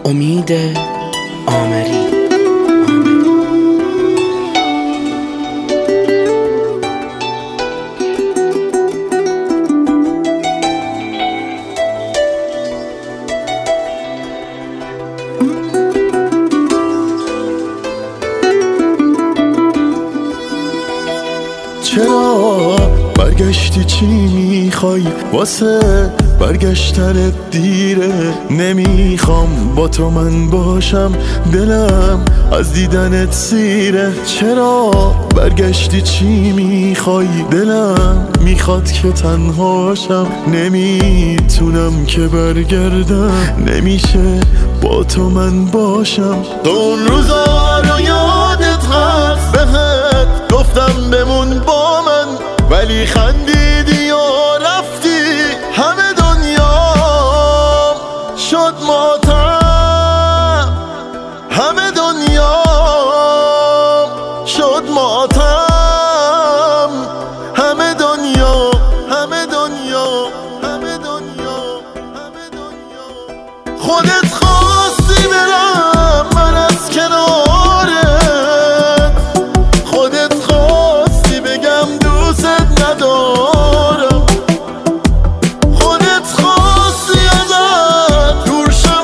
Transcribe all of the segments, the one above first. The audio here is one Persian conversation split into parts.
امید آمری. چرا برگشتی؟ چی میخوای؟ واسه برگشتنت دیره. نمیخوام با تو من باشم، دلم از دیدنت سیره. چرا برگشتی؟ چی میخوای؟ دلم میخواد که تنهاشم، نمیتونم که برگردم، نمیشه با تو من باشم. تو اون روزا رو یادت هست؟ بهت گفتم بمون با من، ولی خندیدی و رفتی. همه دنیا شد ماتم، همه دنیا شد ماتم، همه دنیا، همه دنیا، همه دنیا، همه دنیا. خودت خواستی برم من از کنارت، خودت خواستی بگم دوست ندارم، خودت خواستی ازت دور شم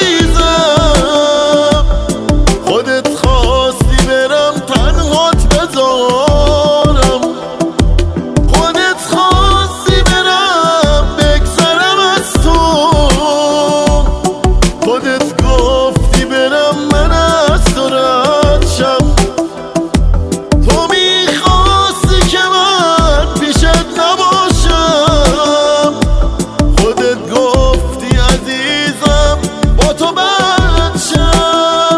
عزیزم، خودت خواستی برم تنهات بذارم، خودت خواستی برم بگذرم از تو، خودت گفتی برم من از تو رد شم. تو میخواستی که من پیشت نباشم، خودت گفتی عزیزم با تو بد شم.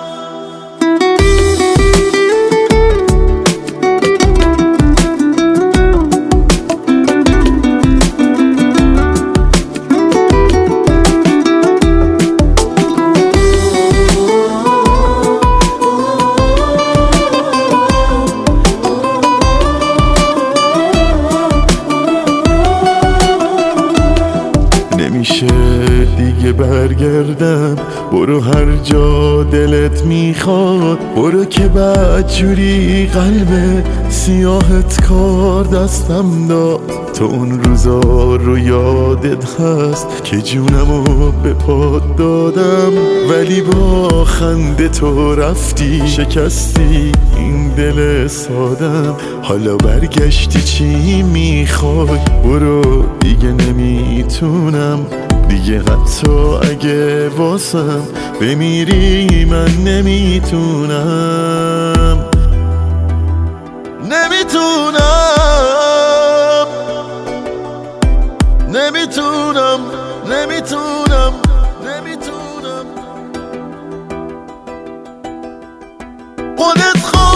نمیشه دیگه برگردم، برو هر جا دلت میخواد، برو که بدجوری قلب سیاهت کار دستم داد. تو اون روزا رو یادت هست که جونمو به پات دادم، ولی با خنده تو رفتی شکستی این دل سادم. حالا برگشتی چی میخوای؟ برو دیگه نمیتونم، دیگه حتی اگه واسم بمیری من نمیتونم، نمیتونم، نمیتونم، نمیتونم، نمیتونم. خودت